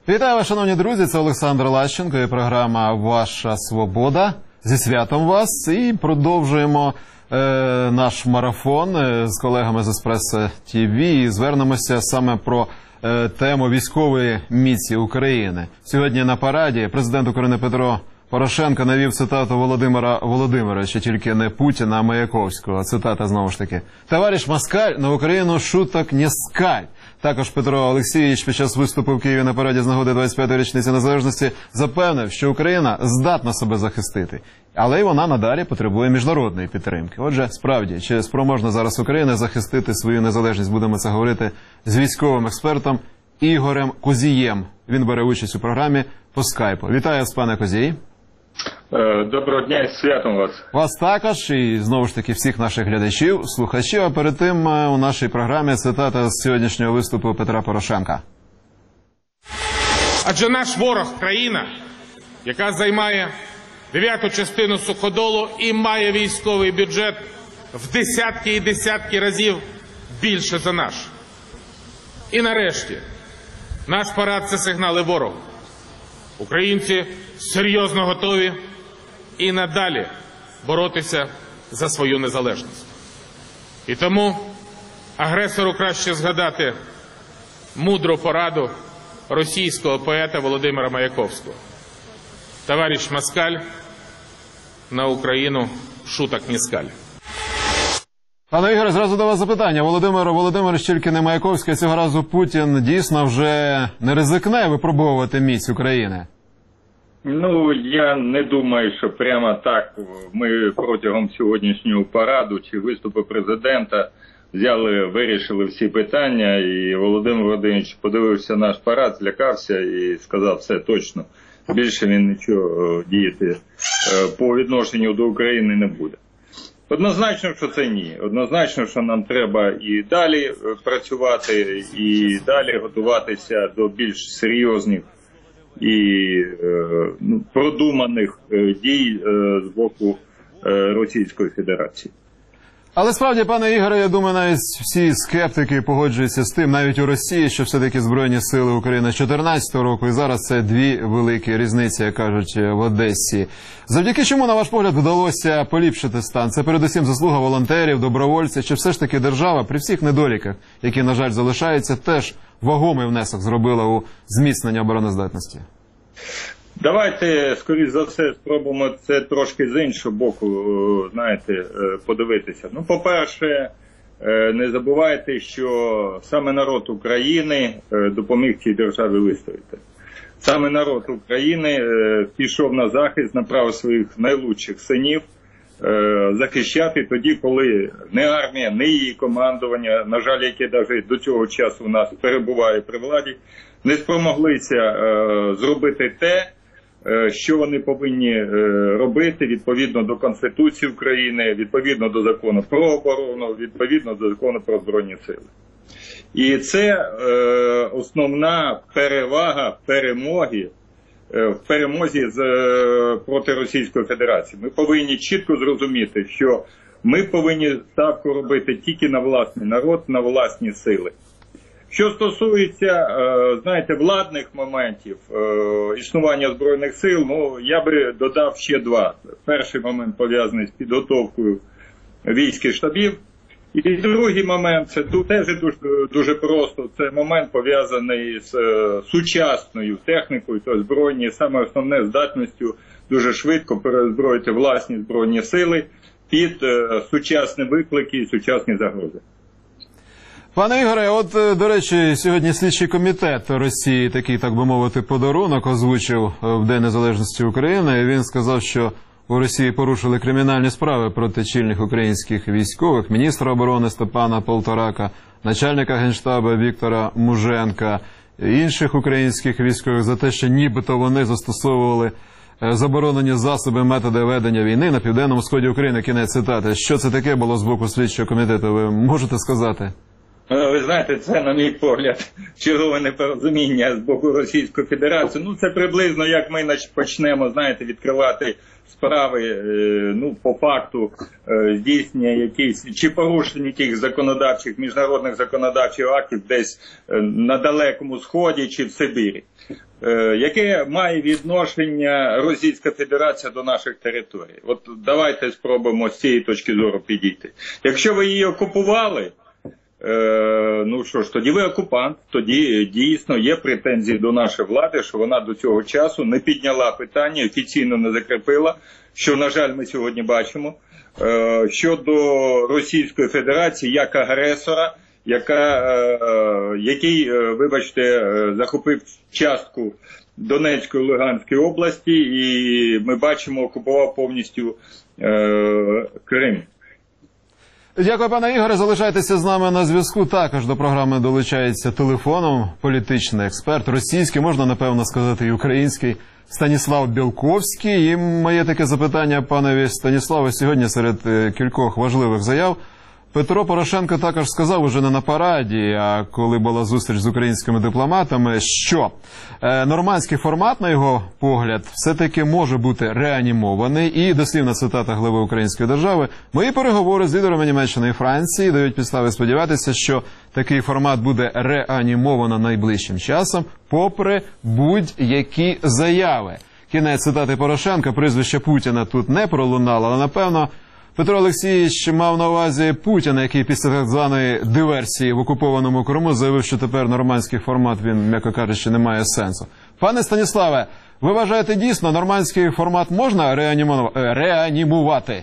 Вітаю вас, шановні друзі, це Олександр Лащенко і програма «Ваша свобода». Зі святом вас і продовжуємо наш марафон з колегами з Еспресо ТВ і звернемося саме про тему військової міці України. Сьогодні на параді президент України Петро Порошенко навів цитату Володимира Володимировича, тільки не Путіна, а Маяковського. Цитата знову ж таки. «Товариш Москаль, на Україну шуток не скаль». Також Петро Олексійович під час виступу в Києві на параді з нагоди 25-ї річниці незалежності запевнив, що Україна здатна себе захистити, але й вона надалі потребує міжнародної підтримки. Отже, справді, чи спроможна зараз Україна захистити свою незалежність, будемо це говорити з військовим експертом Ігорем Козієм. Він бере участь у програмі по скайпу. Вітаю вас, пане Козій. Доброго дня і з святом вас. Вас також і, знову ж таки, всіх наших глядачів, слухачів. А перед тим у нашій програмі цитата з сьогоднішнього виступу Петра Порошенка. Адже наш ворог – країна, яка займає 9-ту частину суходолу і має військовий бюджет в десятки і десятки разів більше за наш. І нарешті, наш парад – це сигнали ворогу. Українці серйозно готові і надалі боротися за свою незалежність. І тому агресору краще згадати мудру пораду російського поета Володимира Маяковського. «Товариш Москаль, на Україну шуток не скаль». Пане Ігоре, зразу до вас запитання. Володимир Володимирович, тільки не Маяковський, цього разу Путін дійсно вже не ризикне випробовувати міць України? Ну, я не думаю, що прямо так ми протягом сьогоднішнього параду чи виступу президента вирішили всі питання, і Володимир Володимирович подивився наш парад, злякався і сказав, все точно, більше він нічого діяти по відношенню до України не буде. Однозначно, що це ні. Однозначно, що нам треба і далі працювати, і далі готуватися до більш серйозних і продуманих дій з боку Російської Федерації. Але справді, пане Ігоре, я думаю, навіть всі скептики погоджуються з тим, навіть у Росії, що все-таки Збройні сили України 2014 року, і зараз це дві великі різниці, як кажуть в Одесі. Завдяки чому, на ваш погляд, вдалося поліпшити стан? Це передусім заслуга волонтерів, добровольців, чи все ж таки держава при всіх недоліках, які, на жаль, залишаються, теж вагомий внесок зробила у зміцнення обороноздатності? Давайте, скоріш за все, спробуємо це трошки з іншого боку, знаєте, подивитися. Ну, по-перше, не забувайте, що саме народ України допоміг цій державі вистояти. Саме народ України пішов на захист, направив своїх найлучших синів захищати тоді, коли не армія, не її командування, на жаль, яке навіть до цього часу у нас перебуває при владі, не спромоглися зробити те, що вони повинні робити відповідно до Конституції України, відповідно до закону про оборону, відповідно до закону про Збройні сили. І це основна перевага перемоги в перемозі проти Російської Федерації. Ми повинні чітко зрозуміти, що ми повинні ставку робити тільки на власний народ, на власні сили. Що стосується, знаєте, владних моментів існування Збройних сил, ну, я би додав ще два. Перший момент пов'язаний з підготовкою військ і штабів. І другий момент, це тут теж дуже просто, це момент пов'язаний з сучасною технікою, тобто збройні, саме основне здатністю дуже швидко перезброїти власні збройні сили під сучасні виклики і сучасні загрози. Пане Ігоре, от, до речі, сьогодні слідчий комітет Росії такий, так би мовити, подарунок озвучив в День Незалежності України. Він сказав, що у Росії порушили кримінальні справи проти чільних українських військових, міністра оборони Степана Полторака, начальника Генштабу Віктора Муженка, інших українських військових за те, що нібито вони застосовували заборонені засоби, методи ведення війни на південному сході України. Кінець цитати. Що це таке було з боку слідчого комітету, ви можете сказати? Ви знаєте, це, на мій погляд, чергове непорозуміння з боку Російської Федерації. Ну, це приблизно, як ми почнемо, знаєте, відкривати справи, по факту здійснення якихось, чи порушення якихось законодавчих, міжнародних законодавчих актів десь на Далекому Сході чи в Сибірі. Яке має відношення Російська Федерація до наших територій? От давайте спробуємо з цієї точки зору підійти. Якщо ви її окупували, тоді ви окупант, тоді дійсно є претензії до нашої влади, що вона до цього часу не підняла питання, офіційно не закріпила, що, на жаль, ми сьогодні бачимо, щодо Російської Федерації як агресора, який, вибачте, захопив частку Донецької і Луганської області, і ми бачимо, окупував повністю Крим. Дякую, пане Ігоре. Залишайтеся з нами на зв'язку. Також до програми долучається телефоном політичний експерт, російський, можна, напевно, сказати, і український, Станіслав Білковський. І моє таке запитання, панові Станіславу, сьогодні серед кількох важливих заяв. Петро Порошенко також сказав уже не на параді, а коли була зустріч з українськими дипломатами, що нормандський формат, на його погляд, все-таки може бути реанімований. І дослівна цитата глави Української держави: «Мої переговори з лідерами Німеччини і Франції дають підстави сподіватися, що такий формат буде реанімовано найближчим часом, попри будь-які заяви». Кінець цитати Порошенка. Прізвище Путіна тут не пролунало, але, напевно, Петро Олексійович мав на увазі Путіна, який після так званої диверсії в окупованому Криму заявив, що тепер нормандський формат, він, м'яко кажучи, не має сенсу. Пане Станіславе, ви вважаєте, дійсно, нормандський формат можна реанімувати?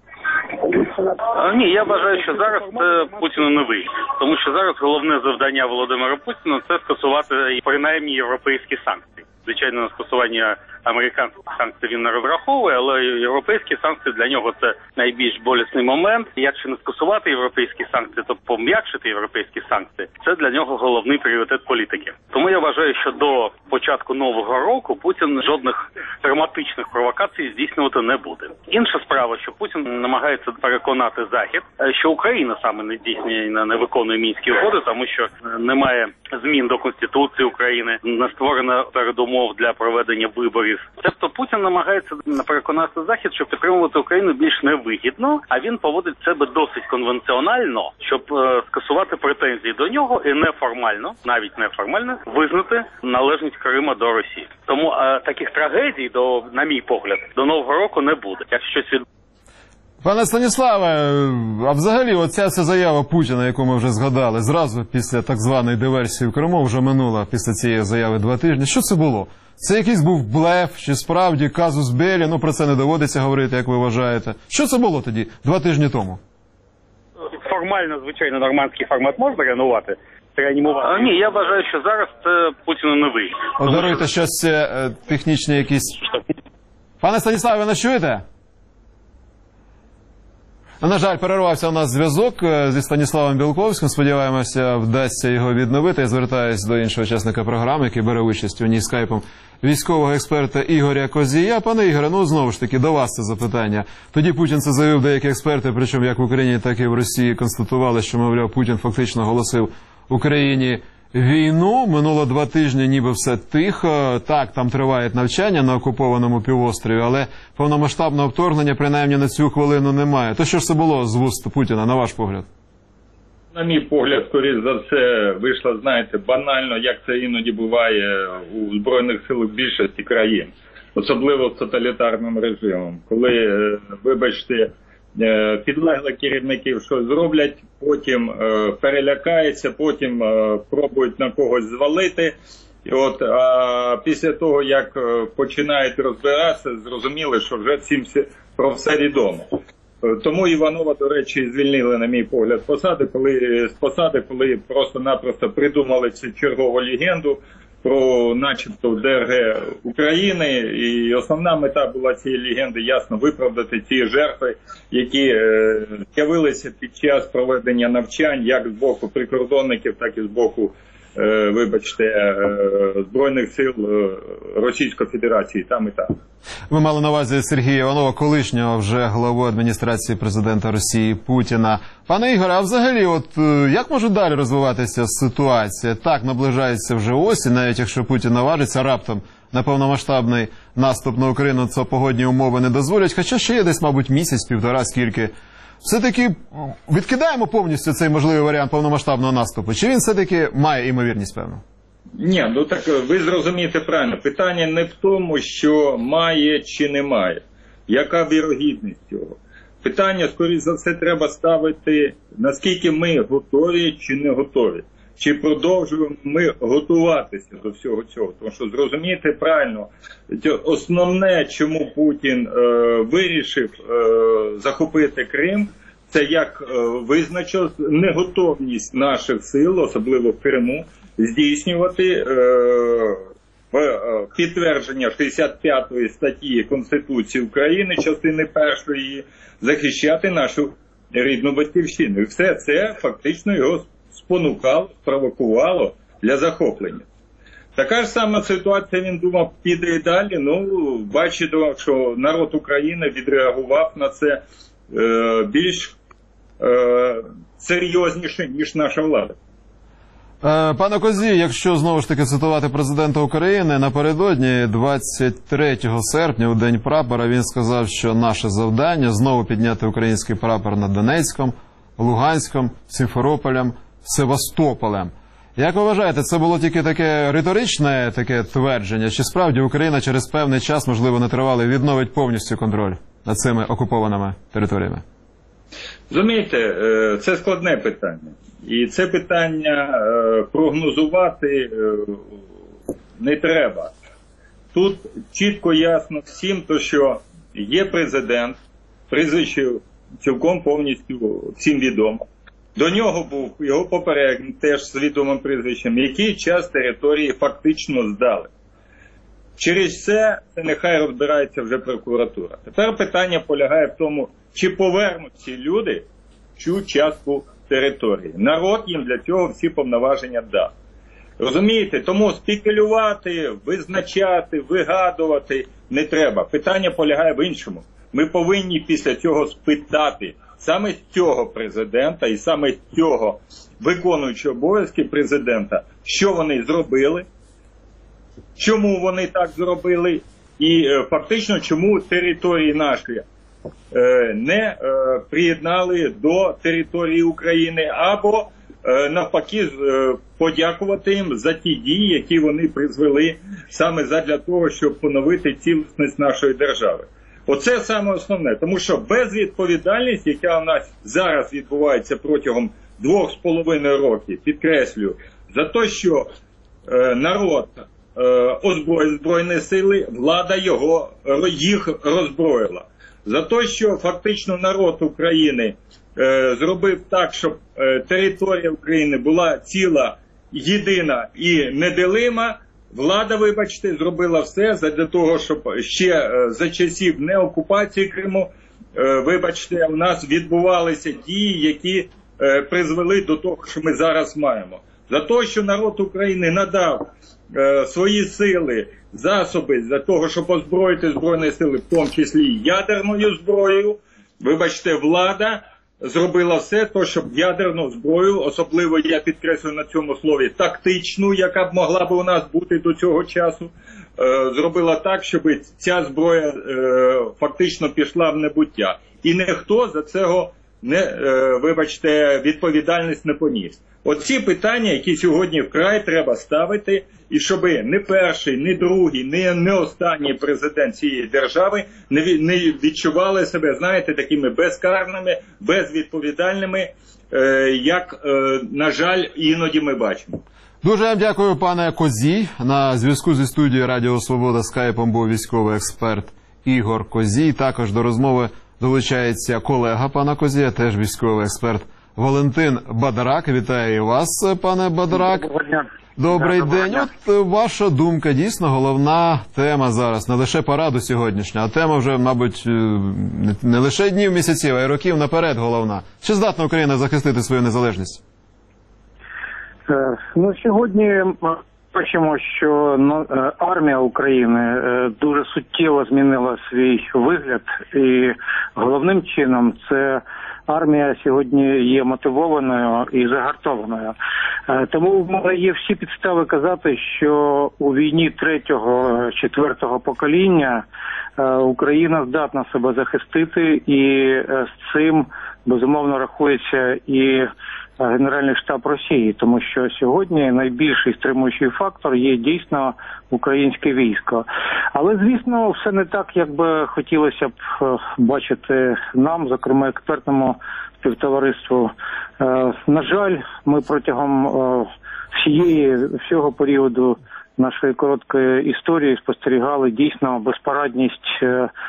Ні, я вважаю, що зараз це Путіну не вийде. Тому що зараз головне завдання Володимира Путіна – це скасувати принаймні європейські санкції. Звичайно, на скасування американських санкцій він не розраховує, але європейські санкції для нього це найбільш болісний момент. Якщо не скасувати європейські санкції, то пом'якшити європейські санкції – це для нього головний пріоритет політики. Тому я вважаю, що до початку нового року Путін жодних драматичних провокацій здійснювати не буде. Інша справа, що Путін намагається переконати Захід, що Україна саме не здійснює, не виконує Мінські угоди, тому що немає змін до Конституції України, не створено передумов для проведення виборів. Тобто Путін намагається переконати Захід, що підтримувати Україну більш невигідно, а він поводить себе досить конвенціонально, щоб скасувати претензії до нього і неформально, навіть неформально, визнати належність Крима до Росії. Тому таких трагедій, на мій погляд, до Нового року не буде. Якщо щось від... Пане Станіславе, а взагалі оця вся заява Путіна, яку ми вже згадали, зразу після так званої диверсії в Криму, вже минула після цієї заяви 2 тижні. Що це було? Це якийсь був блеф, чи справді казус беллі? Про це не доводиться говорити, як ви вважаєте. Що це було тоді, 2 тижні тому? Формально, звичайно, нормандський формат можна реанувати? Реанімувати? Ні, я вважаю, що зараз це Путіну не вийде. Даруйте, щось технічне якісь... Пане Станіславе, ви нас чуєте? На жаль, перервався у нас зв'язок зі Станіславом Білковським. Сподіваємося, вдасться його відновити. Я звертаюся до іншого учасника програми, який бере участь у ній скайпом, військового експерта Ігоря Козія. Пане Ігоре, знову ж таки, до вас це запитання. Тоді Путін це заявив, деякі експерти, причому як в Україні, так і в Росії, констатували, що, мовляв, Путін фактично оголосив Україні війну. Минуло 2 тижні, ніби все тихо. Так, там тривають навчання на окупованому півострові, але повномасштабного вторгнення, принаймні, на цю хвилину немає. То що ж це було з вуст Путіна, на ваш погляд? На мій погляд, скоріш за все, вийшло, знаєте, банально, як це іноді буває у Збройних силах більшості країн. Особливо з тоталітарним режимом. Коли, вибачте, підлеглі керівників щось зроблять, потім перелякаються, потім пробують на когось звалити. А після того, як починають розбиратися, зрозуміли, що вже всім про все відомо. Тому Іванова, до речі, звільнили, на мій погляд, з посади, коли просто-напросто придумали цю чергову легенду про начебто ДРГ України, і основна мета була цієї легенди ясно виправдати ті жертви, які з'явилися під час проведення навчань, як з боку прикордонників, так і з боку, вибачте, Збройних сил Російської Федерації там і там. Ви мали на увазі Сергія Іванова, колишнього вже главу адміністрації президента Росії Путіна. Пане Ігоре, а взагалі, як може далі розвиватися ситуація? Так, наближається вже осінь, навіть якщо Путін наважиться раптом на повномасштабний наступ на Україну, це погодні умови не дозволять, хоча ще є десь, мабуть, місяць-півтора, скільки. Все-таки відкидаємо повністю цей можливий варіант повномасштабного наступу? Чи він все-таки має імовірність, певно? Ні, так ви зрозумієте правильно. Питання не в тому, що має чи не має. Яка вірогідність цього? Питання, скоріш за все, треба ставити, наскільки ми готові чи не готові. Чи продовжуємо ми готуватися до всього цього? Тому що, зрозумієте правильно, основне, чому Путін вирішив захопити Крим, це як визначив неготовність наших сил, особливо в Криму, здійснювати підтвердження 65-ї статті Конституції України, частини 1, захищати нашу рідну батьківщину. І все це фактично його спонукало, спровокувало для захоплення. Така ж сама ситуація, він думав, піде і далі. Бачимо, що народ України відреагував на це більш серйозніше, ніж наша влада. Пане Козій, якщо знову ж таки цитувати президента України, напередодні 23 серпня, у День прапора, він сказав, що наше завдання знову підняти український прапор над Донецьком, Луганськом, Сімферополем, Севастополем. Як ви вважаєте, це було тільки таке риторичне таке твердження, чи справді Україна через певний час, можливо, нетривалий, відновить повністю контроль над цими окупованими територіями? Розумієте, це складне питання. І це питання прогнозувати не треба. Тут чітко ясно всім, що є президент, прізвище цілком повністю всім відомо. До нього був його попередник, теж з відомим прізвищем, який час території фактично здали. Через це нехай розбирається вже прокуратура. Тепер питання полягає в тому, чи повернуть ці люди цю частку території. Народ їм для цього всі повноваження дав. Розумієте? Тому спекулювати, визначати, вигадувати не треба. Питання полягає в іншому. Ми повинні після цього спитати саме з цього президента і саме з цього виконуючого обов'язки президента, що вони зробили, чому вони так зробили і фактично чому території наші не приєднали до території України, або навпаки подякувати їм за ті дії, які вони призвели саме задля того, щоб поновити цілісність нашої держави. Оце саме основне, тому що безвідповідальність, яка у нас зараз відбувається протягом 2,5 років, підкреслюю, за те, що народ озброїв Збройні сили, влада їх роззброїла. За те, що фактично народ України зробив так, щоб територія України була ціла, єдина і неделима, влада, вибачте, зробила все для того, щоб ще за часів неокупації Криму, вибачте, у нас відбувалися дії, які призвели до того, що ми зараз маємо. За те, що народ України надав свої сили, засоби для того, щоб озброїти Збройні сили, в тому числі ядерною зброєю, вибачте, влада зробила все, то, щоб ядерну зброю, особливо я підкреслюю на цьому слові, тактичну, яка б могла б у нас бути до цього часу, зробила так, щоб ця зброя фактично пішла в небуття. І ніхто за цього, вибачте, відповідальність не поніс. Оці питання, які сьогодні вкрай треба ставити, і щоб не перший, не другий, не останній президент цієї держави не відчували себе, знаєте, такими безкарними, безвідповідальними, як, на жаль, іноді ми бачимо. Дуже вам дякую, пане Козій. На зв'язку зі студією Радіо Свобода скайпом був військовий експерт Ігор Козій. Також до розмови долучається колега пана Козія, теж військовий експерт Валентин Бадарак. Вітаю і вас, пане Бадарак. Доброго дня. Добрий день. От ваша думка, дійсно, головна тема зараз, не лише параду сьогоднішня, а тема вже, мабуть, не лише днів, місяців, а й років наперед головна. Чи здатна Україна захистити свою незалежність? Сьогодні Бачимо, що армія України дуже суттєво змінила свій вигляд, і головним чином це армія сьогодні є мотивованою і загартованою. Тому в мене є всі підстави казати, що у війні 3-4 покоління Україна здатна себе захистити, і з цим, безумовно, рахується і Генеральний штаб Росії, тому що сьогодні найбільший стримуючий фактор є дійсно українське військо. Але, звісно, все не так, як би хотілося б бачити нам, зокрема експертному співтовариству. На жаль, ми протягом всього періоду нашої короткої історії спостерігали дійсно безпорадність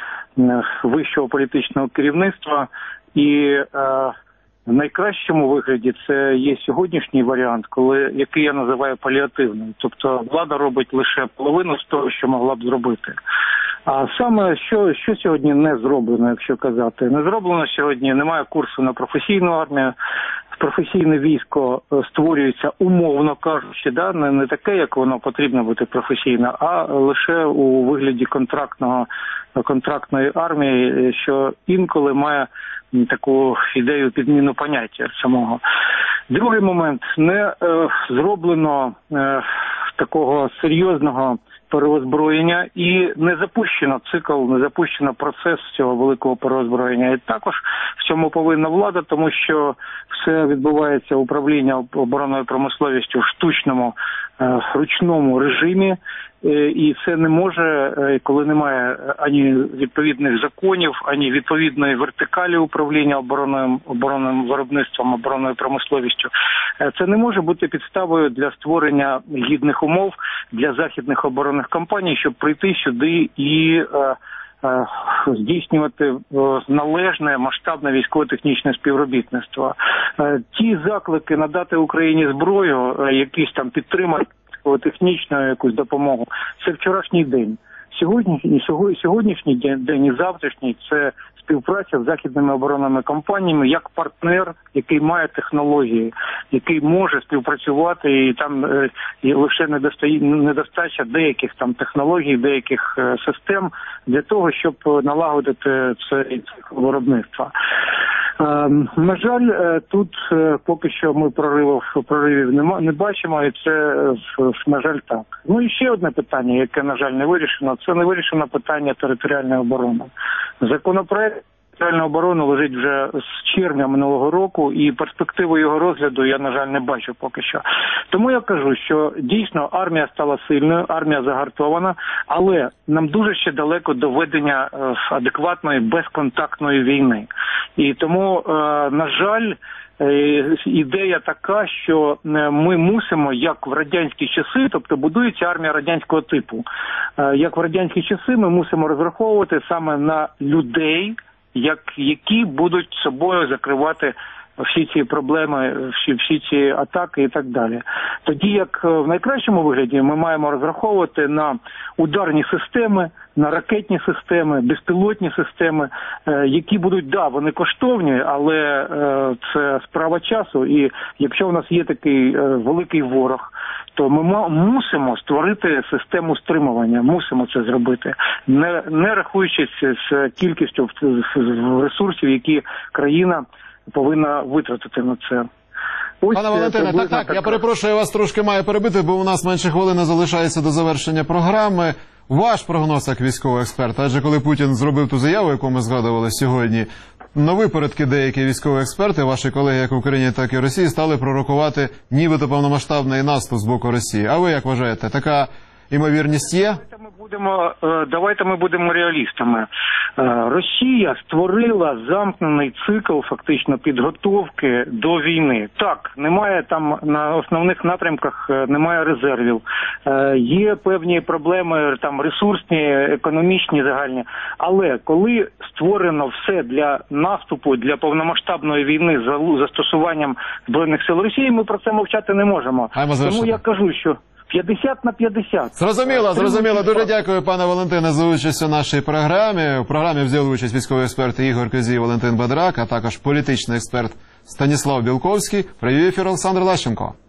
вищого політичного керівництва, і в найкращому вигляді це є сьогоднішній варіант, який я називаю паліативним. Тобто влада робить лише половину з того, що могла б зробити. А саме, що сьогодні не зроблено, якщо казати? Не зроблено сьогодні, немає курсу на професійну армію. Професійне військо створюється, умовно кажучи, не таке, як воно потрібно бути професійне, а лише у вигляді контрактної армії, що інколи має таку ідею підміну поняття самого. Другий момент, не зроблено такого серйозного переозброєння і не запущено процес цього великого переозброєння. І також в цьому повинна влада, тому що все відбувається управління оборонною промисловістю в штучному, ручному режимі, і це не може, коли немає ані відповідних законів, ані відповідної вертикалі управління оборонним виробництвом, оборонною промисловістю. Це не може бути підставою для створення гідних умов для західних оборонних компаній, щоб прийти сюди і здійснювати належне масштабне військово-технічне співробітництво. Ті заклики надати Україні зброю, якісь там підтримати технічну якусь допомогу, це вчорашній день. Сьогоднішній день і завтрашній – це співпраця з західними оборонними компаніями як партнер, який має технології, який може співпрацювати, і там і лише недостача деяких там технологій, деяких систем для того, щоб налагодити це виробництво. На жаль, тут поки що ми проривів не бачимо, і це, на жаль, так. Ну і ще одне питання, яке, на жаль, не вирішено, це не вирішено питання територіальної оборони. Законопроект територіальної оборони лежить вже з червня минулого року, і перспективи його розгляду я, на жаль, не бачу поки що. Тому я кажу, що дійсно армія стала сильною, армія загартована, але нам дуже ще далеко до ведення адекватної безконтактної війни. І тому, на жаль, ідея така, що ми мусимо, як в радянські часи, тобто будується армія радянського типу, як в радянські часи ми мусимо розраховувати саме на людей, які будуть собою закривати всі ці проблеми, всі ці атаки і так далі. Тоді, як в найкращому вигляді, ми маємо розраховувати на ударні системи, на ракетні системи, безпілотні системи, які будуть, вони коштовні, але це справа часу. І якщо у нас є такий великий ворог, то ми мусимо створити систему стримування, мусимо це зробити, не рахуючись з кількістю ресурсів, які країна повинна витратити на це. Пане Валентине, так, я перепрошую, я вас трошки маю перебити, бо у нас менше хвилини залишається до завершення програми. Ваш прогноз як військовий експерт, адже коли Путін зробив ту заяву, яку ми згадували сьогодні, на випередки деякі військові експерти, ваші колеги як в Україні, так і в Росії, стали пророкувати нібито повномасштабний наступ з боку Росії. А ви як вважаєте, така ймовірність є? Давайте ми будемо реалістами. Росія створила замкнений цикл фактично підготовки до війни. Так, немає там на основних напрямках, немає резервів. Є певні проблеми там ресурсні, економічні, загальні. Але коли створено все для наступу, для повномасштабної війни з застосуванням Збройних сил Росії, ми про це мовчати не можемо. Тому я кажу, що 50/50. Зрозуміло. Дуже дякую, пане Валентине, за участь у нашій програмі. У програмі взяли участь військові експерти Ігор Козій і Валентин Бадрак, а також політичний експерт Станіслав Білковський. Привів ефір Олександр Лащенко.